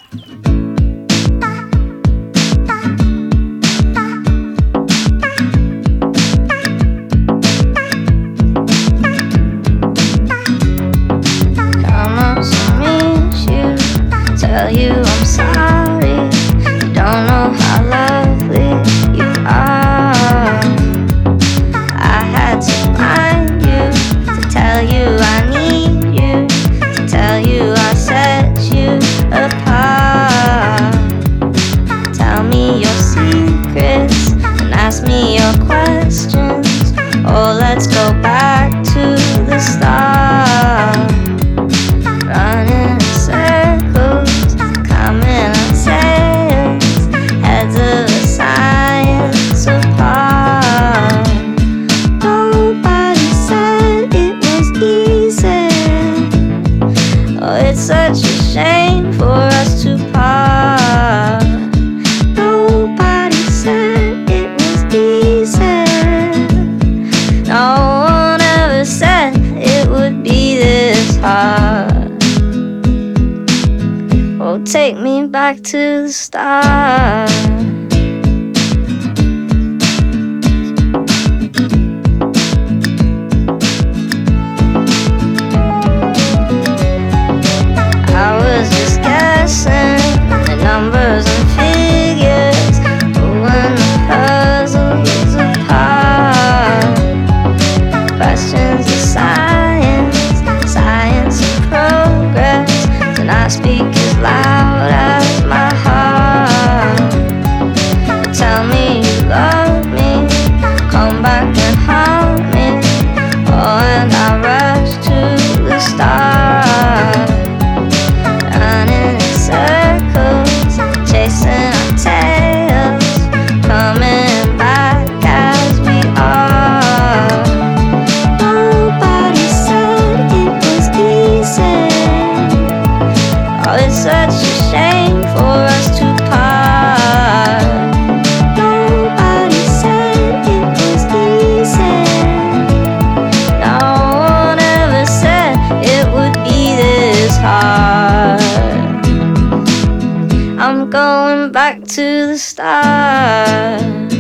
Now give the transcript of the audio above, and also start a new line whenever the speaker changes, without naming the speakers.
Tell you I'm sorry. You don't know how lovely you are. I had to find you to tell you I need you, to tell you I set you apart. Tell me your secrets and ask me your questions. Oh, let's go back to the start. Running in circles, coming on sails, heads of a science apart. Nobody said it was easy. Oh, it's such a shame for us to part. Nobody said it was easy. No one ever said it would be this hard. Oh, take me back to the start. I was just guessing the numbers and figures, pulling the puzzles apart. Questions of science, science and progress, do not speak as loud as my heart. Tell me you love me, come back and haunt me. Oh, and I rush to the start. Running in circles, chasing our tails, coming back as we are. Nobody said it was easy. Oh, it's such a shame for us to part. Nobody said it was easy. No one ever said it would be this hard. I'm going back to the start.